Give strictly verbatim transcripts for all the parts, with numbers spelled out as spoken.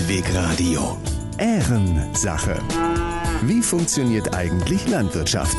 Hellweg Radio. Ehrensache. Wie funktioniert eigentlich Landwirtschaft?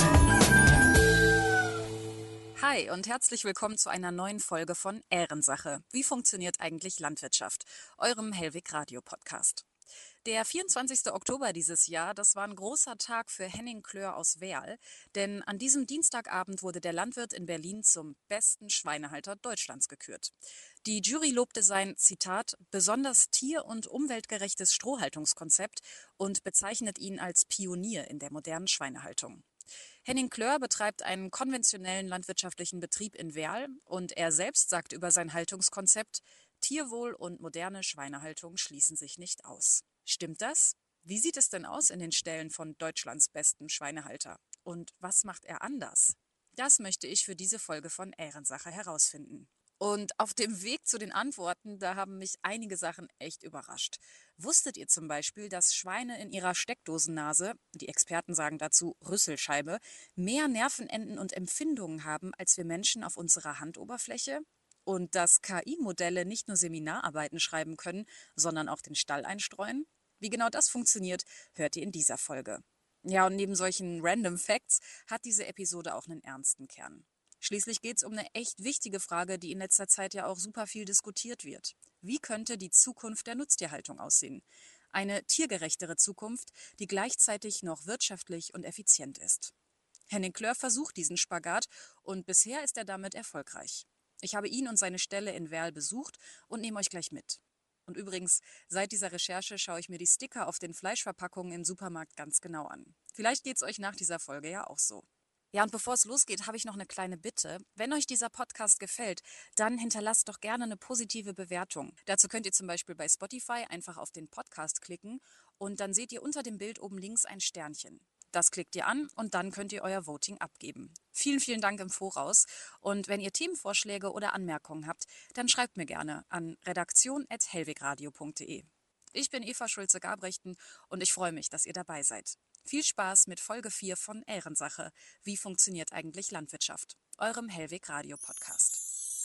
Hi und herzlich willkommen zu einer neuen Folge von Ehrensache. Wie funktioniert eigentlich Landwirtschaft? Eurem Hellweg Radio Podcast. Der vierundzwanzigster Oktober dieses Jahr, das war ein großer Tag für Henning Klör aus Werl, denn an diesem Dienstagabend wurde der Landwirt in Berlin zum besten Schweinehalter Deutschlands gekürt. Die Jury lobte sein, Zitat, besonders tier- und umweltgerechtes Strohhaltungskonzept und bezeichnet ihn als Pionier in der modernen Schweinehaltung. Henning Klör betreibt einen konventionellen landwirtschaftlichen Betrieb in Werl und er selbst sagt über sein Haltungskonzept, Tierwohl und moderne Schweinehaltung schließen sich nicht aus. Stimmt das? Wie sieht es denn aus in den Ställen von Deutschlands bestem Schweinehalter? Und was macht er anders? Das möchte ich für diese Folge von Ehrensache herausfinden. Und auf dem Weg zu den Antworten, da haben mich einige Sachen echt überrascht. Wusstet ihr zum Beispiel, dass Schweine in ihrer Steckdosennase, die Experten sagen dazu Rüsselscheibe, mehr Nervenenden und Empfindungen haben als wir Menschen auf unserer Handoberfläche? Und dass K I-Modelle nicht nur Seminararbeiten schreiben können, sondern auch den Stall einstreuen? Wie genau das funktioniert, hört ihr in dieser Folge. Ja, und neben solchen Random Facts hat diese Episode auch einen ernsten Kern. Schließlich geht es um eine echt wichtige Frage, die in letzter Zeit ja auch super viel diskutiert wird. Wie könnte die Zukunft der Nutztierhaltung aussehen? Eine tiergerechtere Zukunft, die gleichzeitig noch wirtschaftlich und effizient ist. Henning Klör versucht diesen Spagat und bisher ist er damit erfolgreich. Ich habe ihn und seine Stelle in Werl besucht und nehme euch gleich mit. Und übrigens, seit dieser Recherche schaue ich mir die Sticker auf den Fleischverpackungen im Supermarkt ganz genau an. Vielleicht geht es euch nach dieser Folge ja auch so. Ja, und bevor es losgeht, habe ich noch eine kleine Bitte. Wenn euch dieser Podcast gefällt, dann hinterlasst doch gerne eine positive Bewertung. Dazu könnt ihr zum Beispiel bei Spotify einfach auf den Podcast klicken und dann seht ihr unter dem Bild oben links ein Sternchen. Das klickt ihr an und dann könnt ihr euer Voting abgeben. Vielen, vielen Dank im Voraus. Und wenn ihr Themenvorschläge oder Anmerkungen habt, dann schreibt mir gerne an redaktion at hellwegradio punkt de. Ich bin Eva Schulze-Gabrechten und ich freue mich, dass ihr dabei seid. Viel Spaß mit Folge vier von Ehrensache. Wie funktioniert eigentlich Landwirtschaft? Eurem Hellweg Radio Podcast.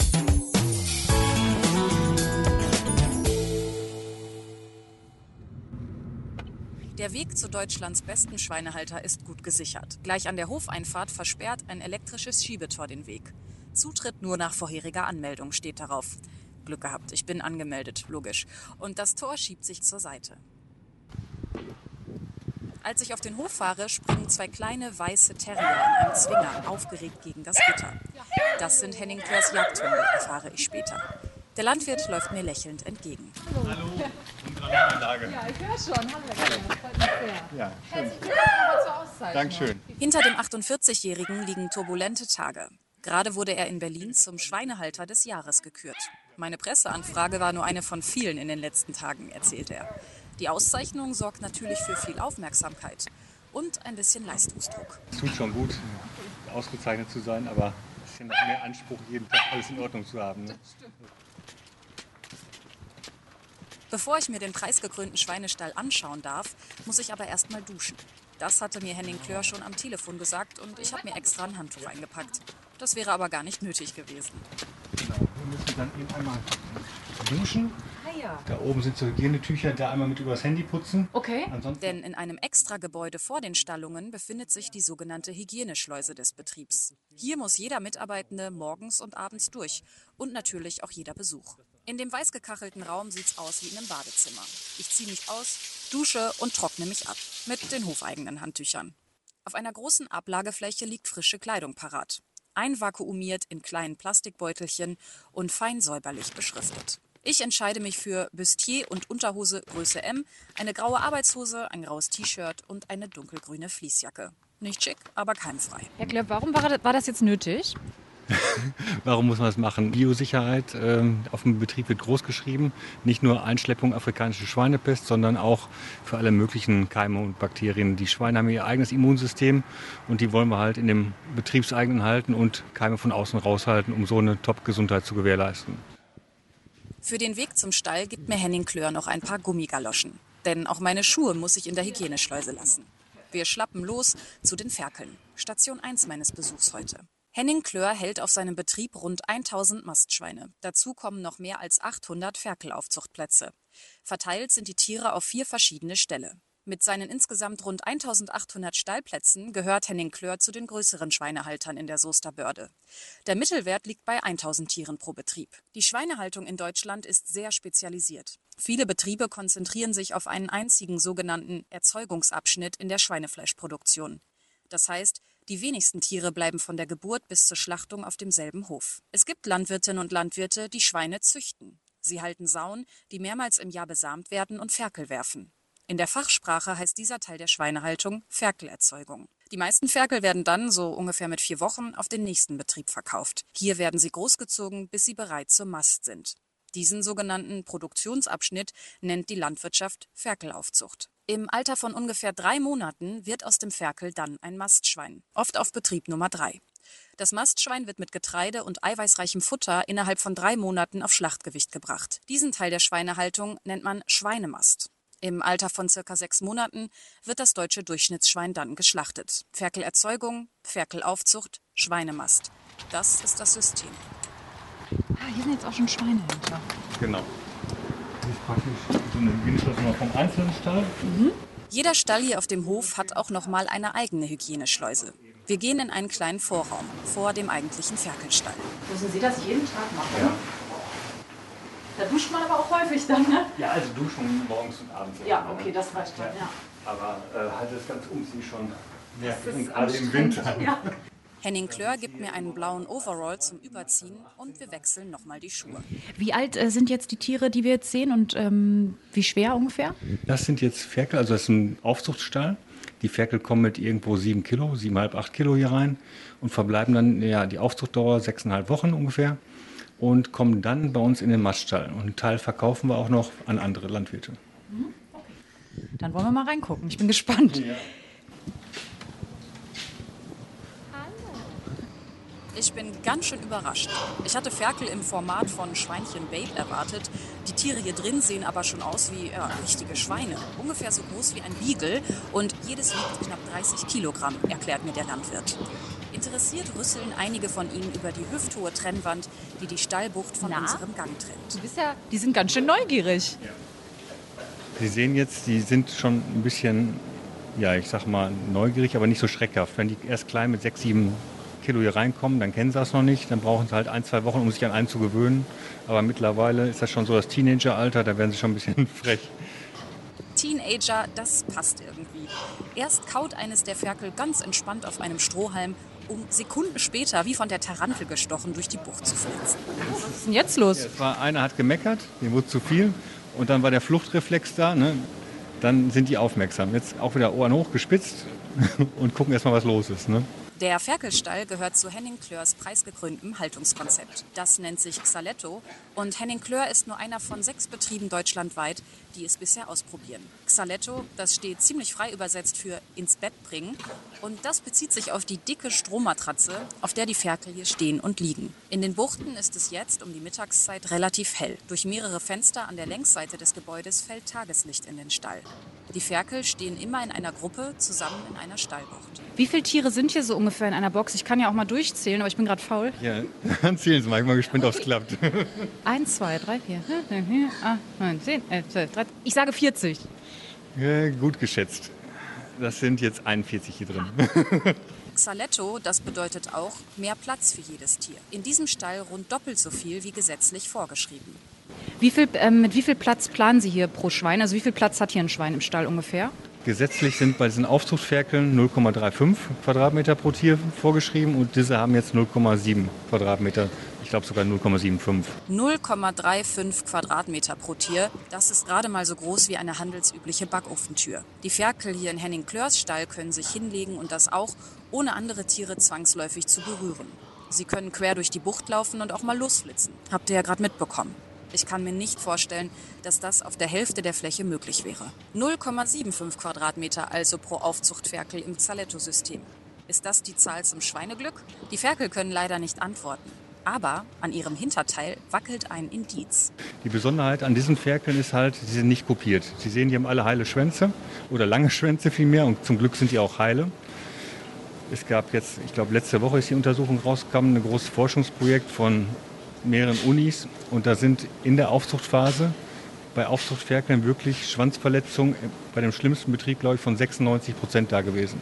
Der Weg zu Deutschlands besten Schweinehalter ist gut gesichert. Gleich an der Hofeinfahrt versperrt ein elektrisches Schiebetor den Weg. Zutritt nur nach vorheriger Anmeldung steht darauf. Glück gehabt, ich bin angemeldet, logisch. Und das Tor schiebt sich zur Seite. Als ich auf den Hof fahre, springen zwei kleine weiße Terrier in einem Zwinger aufgeregt gegen das Gitter. Das sind Henning Klörs Jagdhunde, erfahre ich später. Der Landwirt läuft mir lächelnd entgegen. Hallo, unsere Anlage. Ja, ich höre schon. Hallo, das freut mich sehr. Ja, Herzlichen Glückwunsch zur Auszeichnung. Dankeschön. Hinter dem achtundvierzig-Jährigen liegen turbulente Tage. Gerade wurde er in Berlin zum Schweinehalter des Jahres gekürt. Meine Presseanfrage war nur eine von vielen in den letzten Tagen, erzählt er. Die Auszeichnung sorgt natürlich für viel Aufmerksamkeit und ein bisschen Leistungsdruck. Es tut schon gut, ausgezeichnet zu sein, aber es ist ja noch mehr Anspruch, jeden Tag alles in Ordnung zu haben. Ne? Bevor ich mir den preisgekrönten Schweinestall anschauen darf, muss ich aber erst mal duschen. Das hatte mir Henning Klör schon am Telefon gesagt und ich habe mir extra ein Handtuch eingepackt. Das wäre aber gar nicht nötig gewesen. Genau, wir müssen dann eben einmal duschen. Ah ja. Da oben sind so Hygienetücher, da einmal mit übers Handy putzen. Okay. Ansonsten Denn in einem Extragebäude vor den Stallungen befindet sich die sogenannte Hygieneschleuse des Betriebs. Hier muss jeder Mitarbeitende morgens und abends durch und natürlich auch jeder Besuch. In dem weiß gekachelten Raum sieht's aus wie in einem Badezimmer. Ich ziehe mich aus, dusche und trockne mich ab mit den hofeigenen Handtüchern. Auf einer großen Ablagefläche liegt frische Kleidung parat. Einvakuumiert in kleinen Plastikbeutelchen und fein säuberlich beschriftet. Ich entscheide mich für Bustier und Unterhose Größe M, eine graue Arbeitshose, ein graues T-Shirt und eine dunkelgrüne Fließjacke. Nicht schick, aber keimfrei. Herr Klör, warum war das, war das jetzt nötig? Warum muss man das machen? Biosicherheit ähm, auf dem Betrieb wird groß geschrieben. Nicht nur Einschleppung afrikanische Schweinepest, sondern auch für alle möglichen Keime und Bakterien. Die Schweine haben ihr eigenes Immunsystem und die wollen wir halt in dem betriebseigenen halten und Keime von außen raushalten, um so eine Top-Gesundheit zu gewährleisten. Für den Weg zum Stall gibt mir Henning Klör noch ein paar Gummigaloschen. Denn auch meine Schuhe muss ich in der Hygieneschleuse lassen. Wir schlappen los zu den Ferkeln. Station eins meines Besuchs heute. Henning Klör hält auf seinem Betrieb rund tausend Mastschweine. Dazu kommen noch mehr als achthundert Ferkelaufzuchtplätze. Verteilt sind die Tiere auf vier verschiedene Ställe. Mit seinen insgesamt rund eintausendachthundert Stallplätzen gehört Henning Klör zu den größeren Schweinehaltern in der Soester Börde. Der Mittelwert liegt bei tausend Tieren pro Betrieb. Die Schweinehaltung in Deutschland ist sehr spezialisiert. Viele Betriebe konzentrieren sich auf einen einzigen sogenannten Erzeugungsabschnitt in der Schweinefleischproduktion. Das heißt, die wenigsten Tiere bleiben von der Geburt bis zur Schlachtung auf demselben Hof. Es gibt Landwirtinnen und Landwirte, die Schweine züchten. Sie halten Sauen, die mehrmals im Jahr besamt werden und Ferkel werfen. In der Fachsprache heißt dieser Teil der Schweinehaltung Ferkelerzeugung. Die meisten Ferkel werden dann, so ungefähr mit vier Wochen, auf den nächsten Betrieb verkauft. Hier werden sie großgezogen, bis sie bereit zur Mast sind. Diesen sogenannten Produktionsabschnitt nennt die Landwirtschaft Ferkelaufzucht. Im Alter von ungefähr drei Monaten wird aus dem Ferkel dann ein Mastschwein, oft auf Betrieb Nummer drei. Das Mastschwein wird mit Getreide und eiweißreichem Futter innerhalb von drei Monaten auf Schlachtgewicht gebracht. Diesen Teil der Schweinehaltung nennt man Schweinemast. Im Alter von circa sechs Monaten wird das deutsche Durchschnittsschwein dann geschlachtet. Ferkelerzeugung, Ferkelaufzucht, Schweinemast. Das ist das System. Ah, hier sind jetzt auch schon Schweine hinter. Genau. Das ist praktisch so eine Hygieneschleuse vom einzelnen Stall. Mhm. Jeder Stall hier auf dem Hof hat auch noch mal eine eigene Hygieneschleuse. Wir gehen in einen kleinen Vorraum, vor dem eigentlichen Ferkelstall. Müssen Sie das jeden Tag machen? Ja. Da duscht man aber auch häufig dann, ne? Ja, also duschen morgens und abends. Ja, okay, das reicht dann, ja. ja. Aber äh, halt das ganz um sich schon. Ja, gerade im Winter. Ja. Henning Klör gibt mir einen blauen Overall zum Überziehen und wir wechseln nochmal die Schuhe. Wie alt äh, sind jetzt die Tiere, die wir jetzt sehen und ähm, wie schwer ungefähr? Das sind jetzt Ferkel, also das ist ein Aufzuchtstall. Die Ferkel kommen mit irgendwo sieben Kilo, siebeneinhalb, acht Kilo hier rein und verbleiben dann, ja, die Aufzuchtdauer sechseinhalb Wochen ungefähr. Und kommen dann bei uns in den Maststall. Und einen Teil verkaufen wir auch noch an andere Landwirte. Okay. Dann wollen wir mal reingucken. Ich bin gespannt. Ja. Ich bin ganz schön überrascht. Ich hatte Ferkel im Format von Schweinchen Babe erwartet. Die Tiere hier drin sehen aber schon aus wie ja, richtige Schweine. Ungefähr so groß wie ein Beagle und jedes wiegt knapp dreißig Kilogramm, erklärt mir der Landwirt. Interessiert rüsseln einige von ihnen über die hüfthohe Trennwand, die die Stallbucht von Na? unserem Gang trennt. Du bist ja, die sind ganz schön neugierig. Ja. Sie sehen jetzt, die sind schon ein bisschen, ja, ich sag mal, neugierig, aber nicht so schreckhaft. Wenn die erst klein mit sechs, sieben Kilo hier reinkommen, dann kennen sie das noch nicht. Dann brauchen sie halt ein, zwei Wochen, um sich an einen zu gewöhnen. Aber mittlerweile ist das schon so das Teenageralter, da werden sie schon ein bisschen frech. Teenager, das passt irgendwie. Erst kaut eines der Ferkel ganz entspannt auf einem Strohhalm, um Sekunden später wie von der Tarantel gestochen durch die Bucht zu flitzen. Was ist denn jetzt los? Ja, es war, einer hat gemeckert, dem wurde zu viel und dann war der Fluchtreflex da. Ne? Dann sind die aufmerksam. Jetzt auch wieder Ohren hochgespitzt und gucken erstmal, was los ist. Ne? Der Ferkelstall gehört zu Henning Klörs preisgekröntem Haltungskonzept. Das nennt sich Xaletto und Henning Klör ist nur einer von sechs Betrieben deutschlandweit, die es bisher ausprobieren. Xaletto, das steht ziemlich frei übersetzt für ins Bett bringen und das bezieht sich auf die dicke Strohmatratze, auf der die Ferkel hier stehen und liegen. In den Buchten ist es jetzt um die Mittagszeit relativ hell. Durch mehrere Fenster an der Längsseite des Gebäudes fällt Tageslicht in den Stall. Die Ferkel stehen immer in einer Gruppe zusammen in einer Stallbucht. Wie viele Tiere sind hier so ungefähr in einer Box? Ich kann ja auch mal durchzählen, aber ich bin gerade faul. Ja, dann zählen Sie mal. Ich bin mal gespannt, ob es klappt. Eins, zwei, drei, vier, fünf, sechs, acht, neun, zehn, elf, zwölf, dreizehn. Ich sage vierzig. Ja, gut geschätzt. Das sind jetzt einundvierzig hier drin. Xaletto, das bedeutet auch mehr Platz für jedes Tier. In diesem Stall rund doppelt so viel wie gesetzlich vorgeschrieben. Wie viel, ähm, mit wie viel Platz planen Sie hier pro Schwein? Also wie viel Platz hat hier ein Schwein im Stall ungefähr? Gesetzlich sind bei diesen Aufzuchtferkeln null Komma fünfunddreißig Quadratmeter pro Tier vorgeschrieben und diese haben jetzt null Komma sieben Quadratmeter. Ich glaube sogar null Komma fünfundsiebzig. null Komma fünfunddreißig Quadratmeter pro Tier, das ist gerade mal so groß wie eine handelsübliche Backofentür. Die Ferkel hier in Henning Klörs Stall können sich hinlegen und das auch, ohne andere Tiere zwangsläufig zu berühren. Sie können quer durch die Bucht laufen und auch mal losflitzen. Habt ihr ja gerade mitbekommen. Ich kann mir nicht vorstellen, dass das auf der Hälfte der Fläche möglich wäre. null Komma fünfundsiebzig Quadratmeter also pro Aufzuchtferkel im Xaletto-System. Ist das die Zahl zum Schweineglück? Die Ferkel können leider nicht antworten. Aber an ihrem Hinterteil wackelt ein Indiz. Die Besonderheit an diesen Ferkeln ist halt, sie sind nicht kopiert. Sie sehen, die haben alle heile Schwänze oder lange Schwänze vielmehr und zum Glück sind die auch heile. Es gab jetzt, ich glaube letzte Woche ist die Untersuchung rausgekommen, ein großes Forschungsprojekt von mehreren Unis. Und da sind in der Aufzuchtphase bei Aufzuchtferkeln wirklich Schwanzverletzungen bei dem schlimmsten Betrieb, glaube ich, von sechsundneunzig Prozent da gewesen.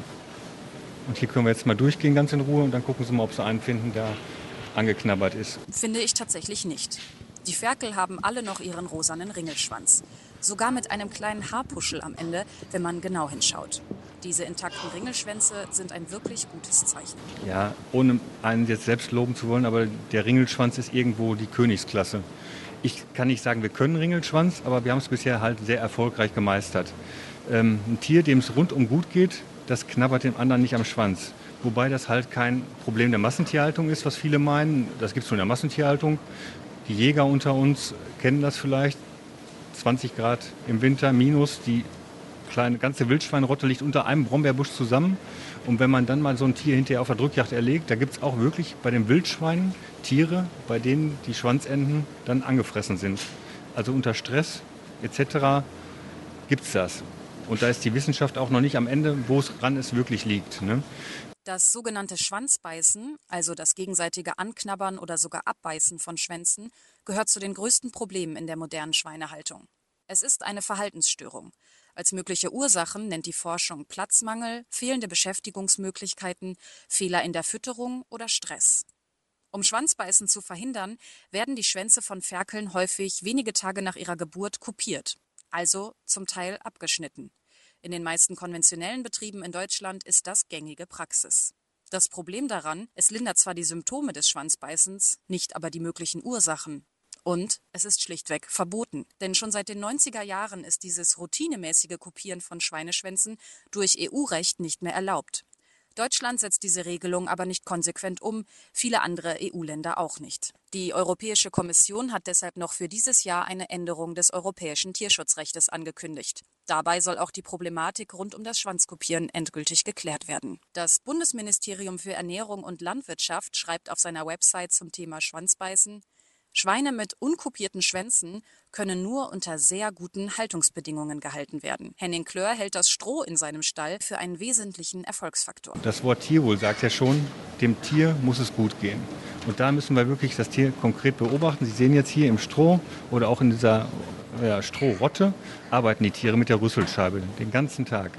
Und hier können wir jetzt mal durchgehen ganz in Ruhe und dann gucken Sie mal, ob Sie einen finden, der angeknabbert ist. Finde ich tatsächlich nicht. Die Ferkel haben alle noch ihren rosanen Ringelschwanz. Sogar mit einem kleinen Haarpuschel am Ende, wenn man genau hinschaut. Diese intakten Ringelschwänze sind ein wirklich gutes Zeichen. Ja, ohne einen jetzt selbst loben zu wollen, aber der Ringelschwanz ist irgendwo die Königsklasse. Ich kann nicht sagen, wir können Ringelschwanz, aber wir haben es bisher halt sehr erfolgreich gemeistert. Ähm, ein Tier, dem es rundum gut geht, das knabbert dem anderen nicht am Schwanz. Wobei das halt kein Problem der Massentierhaltung ist, was viele meinen. Das gibt es nur in der Massentierhaltung. Die Jäger unter uns kennen das vielleicht. zwanzig Grad im Winter, minus, die kleine ganze Wildschweinrotte liegt unter einem Brombeerbusch zusammen. Und wenn man dann mal so ein Tier hinterher auf der Drückjagd erlegt, da gibt es auch wirklich bei den Wildschweinen Tiere, bei denen die Schwanzenden dann angefressen sind. Also unter Stress et cetera gibt es das. Und da ist die Wissenschaft auch noch nicht am Ende, wo es ran es wirklich liegt. Ne? Das sogenannte Schwanzbeißen, also das gegenseitige Anknabbern oder sogar Abbeißen von Schwänzen, gehört zu den größten Problemen in der modernen Schweinehaltung. Es ist eine Verhaltensstörung. Als mögliche Ursachen nennt die Forschung Platzmangel, fehlende Beschäftigungsmöglichkeiten, Fehler in der Fütterung oder Stress. Um Schwanzbeißen zu verhindern, werden die Schwänze von Ferkeln häufig wenige Tage nach ihrer Geburt kupiert, also zum Teil abgeschnitten. In den meisten konventionellen Betrieben in Deutschland ist das gängige Praxis. Das Problem daran, es lindert zwar die Symptome des Schwanzbeißens, nicht aber die möglichen Ursachen. Und es ist schlichtweg verboten. Denn schon seit den neunziger Jahren ist dieses routinemäßige Kopieren von Schweineschwänzen durch E U-Recht nicht mehr erlaubt. Deutschland setzt diese Regelung aber nicht konsequent um, viele andere E U-Länder auch nicht. Die Europäische Kommission hat deshalb noch für dieses Jahr eine Änderung des europäischen Tierschutzrechtes angekündigt. Dabei soll auch die Problematik rund um das Schwanzkopieren endgültig geklärt werden. Das Bundesministerium für Ernährung und Landwirtschaft schreibt auf seiner Website zum Thema Schwanzbeißen: Schweine mit unkopierten Schwänzen können nur unter sehr guten Haltungsbedingungen gehalten werden. Henning Klör hält das Stroh in seinem Stall für einen wesentlichen Erfolgsfaktor. Das Wort Tierwohl sagt ja schon, dem Tier muss es gut gehen. Und da müssen wir wirklich das Tier konkret beobachten. Sie sehen jetzt hier im Stroh oder auch in dieser ja, Strohrotte arbeiten die Tiere mit der Rüsselscheibe den ganzen Tag.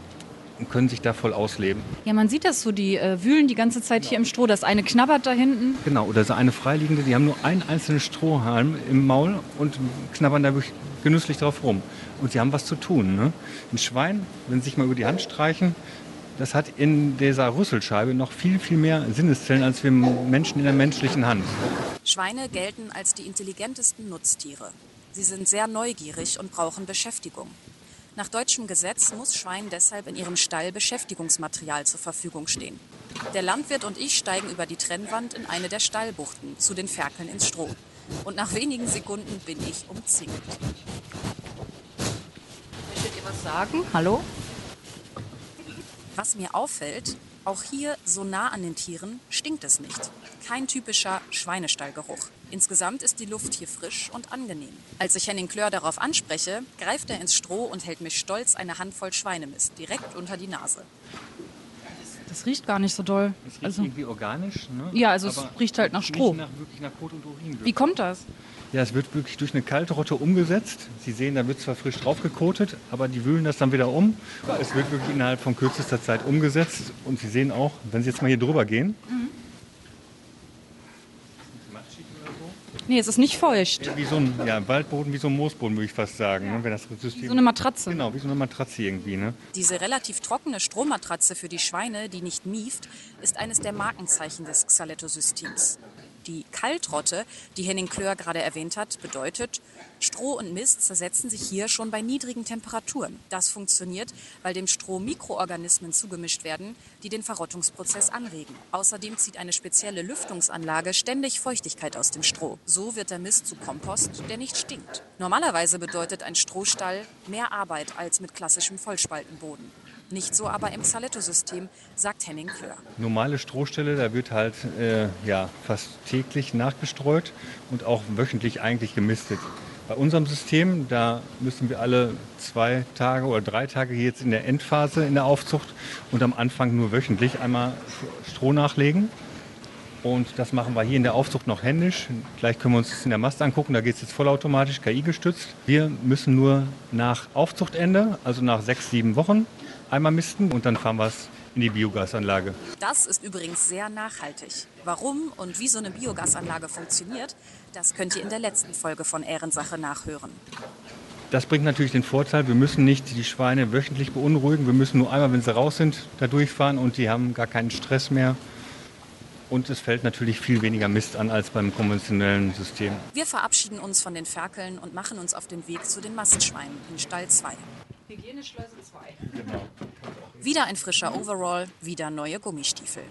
Und können sich da voll ausleben. Ja, man sieht das so, die äh, wühlen die ganze Zeit hier im Stroh. Das eine knabbert da hinten. Genau, oder so eine Freiliegende, die haben nur einen einzelnen Strohhalm im Maul und knabbern da wirklich genüsslich drauf rum. Und sie haben was zu tun. Ne? Ein Schwein, wenn sie sich mal über die Hand streichen, das hat in dieser Rüsselscheibe noch viel, viel mehr Sinneszellen als wir Menschen in der menschlichen Hand. Schweine gelten als die intelligentesten Nutztiere. Sie sind sehr neugierig und brauchen Beschäftigung. Nach deutschem Gesetz muss Schwein deshalb in ihrem Stall Beschäftigungsmaterial zur Verfügung stehen. Der Landwirt und ich steigen über die Trennwand in eine der Stallbuchten zu den Ferkeln ins Stroh. Und nach wenigen Sekunden bin ich umzingelt. Möchtet ihr was sagen? Hallo? Was mir auffällt, auch hier so nah an den Tieren stinkt es nicht. Kein typischer Schweinestallgeruch. Insgesamt ist die Luft hier frisch und angenehm. Als ich Henning Klör darauf anspreche, greift er ins Stroh und hält mir stolz eine Handvoll Schweinemist direkt unter die Nase. Das riecht gar nicht so doll. Es riecht Also, irgendwie organisch. Ne? ja, also Aber es riecht halt nach Stroh. Nicht nach, wirklich nach Kot und Urin. Wie kommt das? Ja, es wird wirklich durch eine kalte Rotte umgesetzt. Sie sehen, da wird zwar frisch drauf gekotet, aber die wühlen das dann wieder um. Es wird wirklich innerhalb von kürzester Zeit umgesetzt. Und Sie sehen auch, wenn Sie jetzt mal hier drüber gehen. Mhm. Nee, es ist nicht feucht. Wie so ein ja, Waldboden, wie so ein Moosboden, würde ich fast sagen. Ja. Ne? Wenn das System Wie so eine Matratze. Genau, wie so eine Matratze irgendwie. Ne? Diese relativ trockene Strohmatratze für die Schweine, die nicht mieft, ist eines der Markenzeichen des Xaletto-Systems. Die Kaltrotte, die Henning Klör gerade erwähnt hat, bedeutet, Stroh und Mist zersetzen sich hier schon bei niedrigen Temperaturen. Das funktioniert, weil dem Stroh Mikroorganismen zugemischt werden, die den Verrottungsprozess anregen. Außerdem zieht eine spezielle Lüftungsanlage ständig Feuchtigkeit aus dem Stroh. So wird der Mist zu Kompost, der nicht stinkt. Normalerweise bedeutet ein Strohstall mehr Arbeit als mit klassischem Vollspaltenboden. Nicht so aber im Xaletto-System, sagt Henning Klör. Normale Strohställe, da wird halt äh, ja, fast täglich nachgestreut und auch wöchentlich eigentlich gemistet. Bei unserem System, da müssen wir alle zwei Tage oder drei Tage jetzt in der Endphase in der Aufzucht und am Anfang nur wöchentlich einmal Stroh nachlegen. Und das machen wir hier in der Aufzucht noch händisch. Gleich können wir uns das in der Mast angucken, da geht es jetzt vollautomatisch, K I gestützt. Wir müssen nur nach Aufzuchtende, also nach sechs, sieben Wochen, einmal misten und dann fahren wir es in die Biogasanlage. Das ist übrigens sehr nachhaltig. Warum und wie so eine Biogasanlage funktioniert, das könnt ihr in der letzten Folge von Ehrensache nachhören. Das bringt natürlich den Vorteil, wir müssen nicht die Schweine wöchentlich beunruhigen. Wir müssen nur einmal, wenn sie raus sind, da durchfahren und die haben gar keinen Stress mehr. Und es fällt natürlich viel weniger Mist an als beim konventionellen System. Wir verabschieden uns von den Ferkeln und machen uns auf den Weg zu den Mastschweinen in Stall zwei. Hygieneschleuse zwei. Genau. Wieder ein frischer Overall, wieder neue Gummistiefel.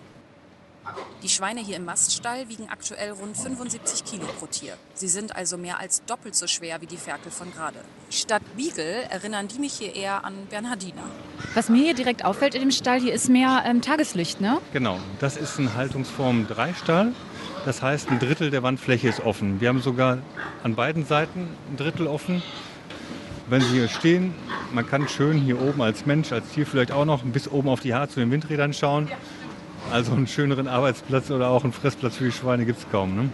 Die Schweine hier im Maststall wiegen aktuell rund fünfundsiebzig Kilo pro Tier. Sie sind also mehr als doppelt so schwer wie die Ferkel von gerade. Statt Beagle erinnern die mich hier eher an Bernhardiner. Was mir hier direkt auffällt in dem Stall, hier ist mehr ähm, Tageslicht, ne? Genau, das ist ein Haltungsform drei Stall. Das heißt, ein Drittel der Wandfläche ist offen. Wir haben sogar an beiden Seiten ein Drittel offen. Wenn Sie hier stehen, man kann schön hier oben als Mensch, als Tier vielleicht auch noch bis oben auf die Haare zu den Windrädern schauen. Also einen schöneren Arbeitsplatz oder auch einen Fressplatz für die Schweine gibt es kaum. Ne?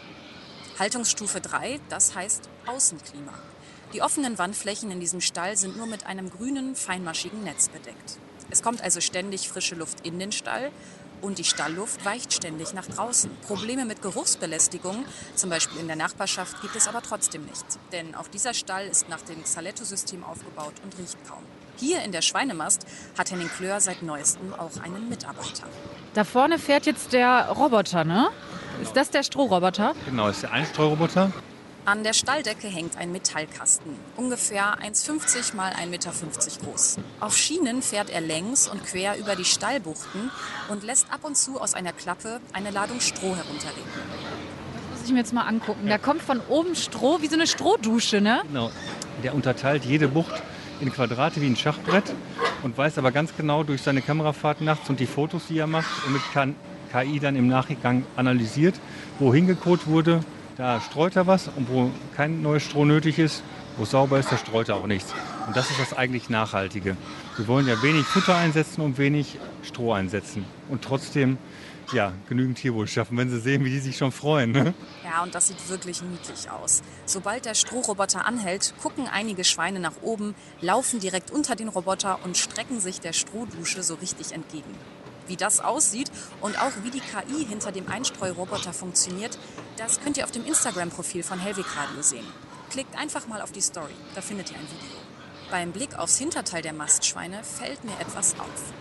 Haltungsstufe drei, das heißt Außenklima. Die offenen Wandflächen in diesem Stall sind nur mit einem grünen, feinmaschigen Netz bedeckt. Es kommt also ständig frische Luft in den Stall und die Stallluft weicht ständig nach draußen. Probleme mit Geruchsbelästigung, zum Beispiel in der Nachbarschaft, gibt es aber trotzdem nicht. Denn auch dieser Stall ist nach dem Xaletto-System aufgebaut und riecht kaum. Hier in der Schweinemast hat Henning Klöhr seit neuestem auch einen Mitarbeiter. Da vorne fährt jetzt der Roboter, ne? Ist das der Strohroboter? Genau, das ist der Einstreuroboter. An der Stalldecke hängt ein Metallkasten, ungefähr eins Komma fünfzig mal ein Meter fünfzig groß. Auf Schienen fährt er längs und quer über die Stallbuchten und lässt ab und zu aus einer Klappe eine Ladung Stroh herunterregnen. Das muss ich mir jetzt mal angucken. Da kommt von oben Stroh, wie so eine Strohdusche, ne? Genau, der unterteilt jede Bucht in Quadrate wie ein Schachbrett und weiß aber ganz genau durch seine Kamerafahrt nachts und die Fotos, die er macht und mit K I dann im Nachgang analysiert, wo hingekotet wurde. Da streut er was und wo kein neues Stroh nötig ist, wo es sauber ist, da streut er auch nichts. Und das ist das eigentlich Nachhaltige. Wir wollen ja wenig Futter einsetzen und wenig Stroh einsetzen. Und trotzdem ja, genügend Tierwohl schaffen, wenn Sie sehen, wie die sich schon freuen. Ne? Ja, und das sieht wirklich niedlich aus. Sobald der Strohroboter anhält, gucken einige Schweine nach oben, laufen direkt unter den Roboter und strecken sich der Strohdusche so richtig entgegen. Wie das aussieht und auch wie die K I hinter dem Einstreuroboter funktioniert, das könnt ihr auf dem Instagram-Profil von Hellwig Radio sehen. Klickt einfach mal auf die Story, da findet ihr ein Video. Beim Blick aufs Hinterteil der Mastschweine fällt mir etwas auf.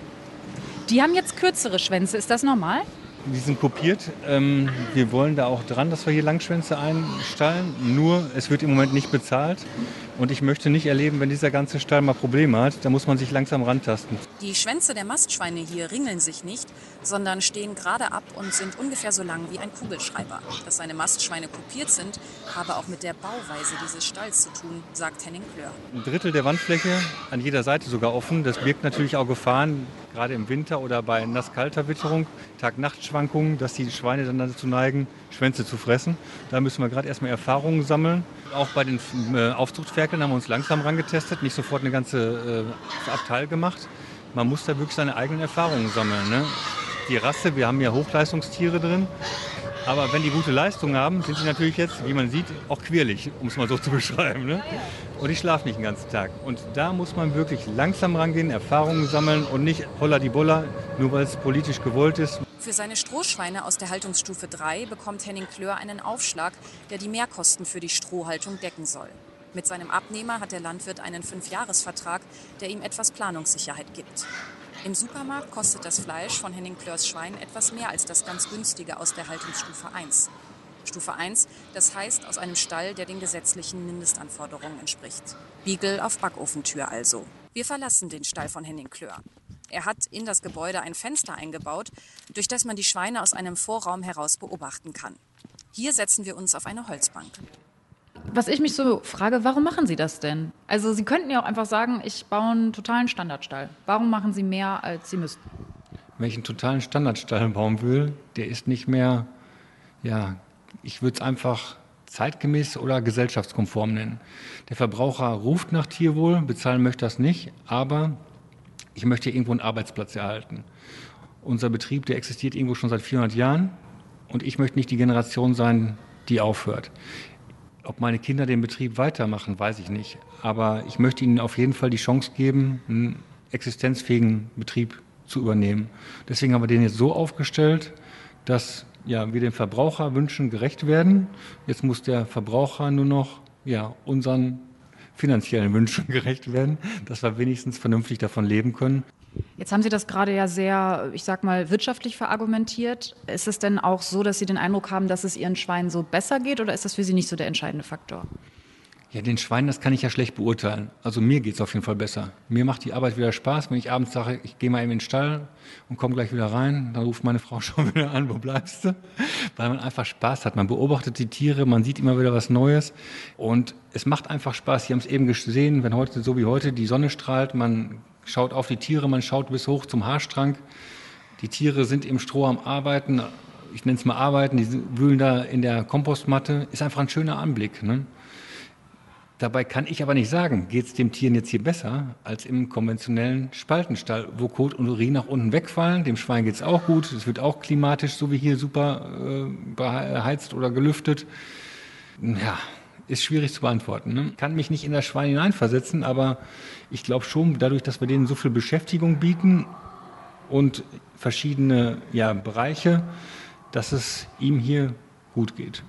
Die haben jetzt kürzere Schwänze, ist das normal? Die sind kopiert. Ähm, wir wollen da auch dran, dass wir hier Langschwänze einstallen. Nur, es wird im Moment nicht bezahlt. Und ich möchte nicht erleben, wenn dieser ganze Stall mal Probleme hat, da muss man sich langsam rantasten. Die Schwänze der Mastschweine hier ringeln sich nicht, sondern stehen gerade ab und sind ungefähr so lang wie ein Kugelschreiber. Dass seine Mastschweine kopiert sind, habe auch mit der Bauweise dieses Stalls zu tun, sagt Henning Klöhr. Ein Drittel der Wandfläche, an jeder Seite sogar offen. Das birgt natürlich auch Gefahren, gerade im Winter oder bei nass-kalter Witterung, Tag-Nacht-Schwankungen, dass die Schweine dann dazu neigen, Schwänze zu fressen. Da müssen wir gerade erstmal Erfahrungen sammeln. Auch bei den äh, Aufzuchtferkeln haben wir uns langsam rangetestet, nicht sofort eine ganze äh, Abteil gemacht. Man muss da wirklich seine eigenen Erfahrungen sammeln. Ne? Die Rasse, wir haben ja Hochleistungstiere drin, aber wenn die gute Leistung haben, sind die natürlich jetzt, wie man sieht, auch quirlig, um es mal so zu beschreiben. Ne? Und ich schlafe nicht den ganzen Tag. Und da muss man wirklich langsam rangehen, Erfahrungen sammeln und nicht holla die Bolla, nur weil es politisch gewollt ist. Für seine Strohschweine aus der Haltungsstufe drei bekommt Henning Klöhr einen Aufschlag, der die Mehrkosten für die Strohhaltung decken soll. Mit seinem Abnehmer hat der Landwirt einen Fünfjahresvertrag, der ihm etwas Planungssicherheit gibt. Im Supermarkt kostet das Fleisch von Henning Klöhrs Schwein etwas mehr als das ganz günstige aus der Haltungsstufe eins. Stufe eins, das heißt aus einem Stall, der den gesetzlichen Mindestanforderungen entspricht. Beagle auf Backofentür also. Wir verlassen den Stall von Henning Klöhr. Er hat in das Gebäude ein Fenster eingebaut, durch das man die Schweine aus einem Vorraum heraus beobachten kann. Hier setzen wir uns auf eine Holzbank. Was ich mich so frage, warum machen Sie das denn? Also Sie könnten ja auch einfach sagen, ich baue einen totalen Standardstall. Warum machen Sie mehr, als Sie müssten? Wenn ich einen totalen Standardstall bauen will, der ist nicht mehr, ja, ich würde es einfach zeitgemäß oder gesellschaftskonform nennen. Der Verbraucher ruft nach Tierwohl, bezahlen möchte das nicht, aber ich möchte irgendwo einen Arbeitsplatz erhalten. Unser Betrieb, der existiert irgendwo schon seit vierhundert Jahren und ich möchte nicht die Generation sein, die aufhört. Ob meine Kinder den Betrieb weitermachen, weiß ich nicht. Aber ich möchte ihnen auf jeden Fall die Chance geben, einen existenzfähigen Betrieb zu übernehmen. Deswegen haben wir den jetzt so aufgestellt, dass ja, wir den Verbraucherwünschen gerecht werden. Jetzt muss der Verbraucher nur noch ja, unseren finanziellen Wünschen gerecht werden, dass wir wenigstens vernünftig davon leben können. Jetzt haben Sie das gerade ja sehr, ich sag mal, wirtschaftlich verargumentiert. Ist es denn auch so, dass Sie den Eindruck haben, dass es Ihren Schweinen so besser geht oder ist das für Sie nicht so der entscheidende Faktor? Ja, den Schweinen, das kann ich ja schlecht beurteilen. Also mir geht es auf jeden Fall besser. Mir macht die Arbeit wieder Spaß, wenn ich abends sage, ich gehe mal eben in den Stall und komme gleich wieder rein. Dann ruft meine Frau schon wieder an, wo bleibst du? Weil man einfach Spaß hat. Man beobachtet die Tiere, man sieht immer wieder was Neues und es macht einfach Spaß. Sie haben es eben gesehen, wenn heute, so wie heute, die Sonne strahlt, man schaut auf die Tiere, man schaut bis hoch zum Haarstrang. Die Tiere sind im Stroh am Arbeiten, ich nenne es mal Arbeiten, die wühlen da in der Kompostmatte. Ist einfach ein schöner Anblick, ne? Dabei kann ich aber nicht sagen, geht es dem Tieren jetzt hier besser als im konventionellen Spaltenstall, wo Kot und Urin nach unten wegfallen. Dem Schwein geht es auch gut, es wird auch klimatisch, so wie hier, super äh, beheizt oder gelüftet. Ja, ist schwierig zu beantworten. Ne? Kann mich nicht in das Schwein hineinversetzen, aber ich glaube schon, dadurch, dass wir denen so viel Beschäftigung bieten und verschiedene ja, Bereiche, dass es ihm hier gut geht.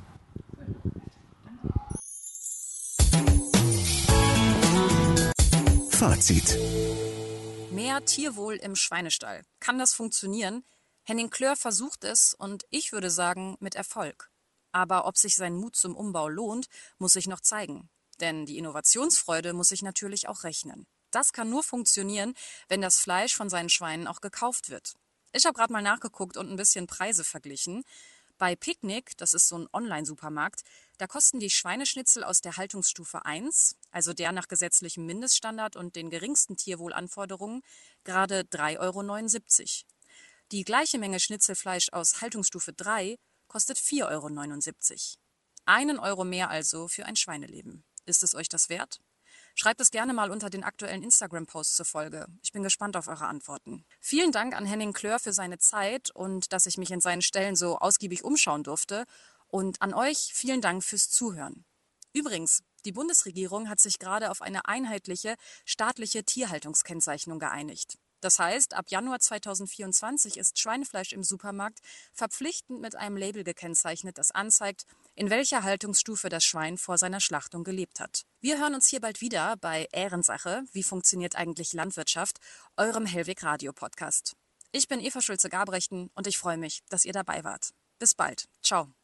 Fazit. Mehr Tierwohl im Schweinestall. Kann das funktionieren? Henning Klör versucht es und ich würde sagen, mit Erfolg. Aber ob sich sein Mut zum Umbau lohnt, muss sich noch zeigen. Denn die Innovationsfreude muss sich natürlich auch rechnen. Das kann nur funktionieren, wenn das Fleisch von seinen Schweinen auch gekauft wird. Ich habe gerade mal nachgeguckt und ein bisschen Preise verglichen. Bei Picnic, das ist so ein Online-Supermarkt, da kosten die Schweineschnitzel aus der Haltungsstufe eins, also der nach gesetzlichem Mindeststandard und den geringsten Tierwohlanforderungen, gerade drei Euro neunundsiebzig. Die gleiche Menge Schnitzelfleisch aus Haltungsstufe drei kostet vier Euro neunundsiebzig. Einen Euro mehr also für ein Schweineleben. Ist es euch das wert? Schreibt es gerne mal unter den aktuellen Instagram-Posts zur Folge. Ich bin gespannt auf eure Antworten. Vielen Dank an Henning Klör für seine Zeit und dass ich mich in seinen Ställen so ausgiebig umschauen durfte. Und an euch vielen Dank fürs Zuhören. Übrigens, die Bundesregierung hat sich gerade auf eine einheitliche staatliche Tierhaltungskennzeichnung geeinigt. Das heißt, ab Januar zweitausendvierundzwanzig ist Schweinefleisch im Supermarkt verpflichtend mit einem Label gekennzeichnet, das anzeigt, in welcher Haltungsstufe das Schwein vor seiner Schlachtung gelebt hat. Wir hören uns hier bald wieder bei Ehrensache, wie funktioniert eigentlich Landwirtschaft, eurem Hellwig Radio Podcast. Ich bin Eva Schulze-Gabrechten und ich freue mich, dass ihr dabei wart. Bis bald. Ciao.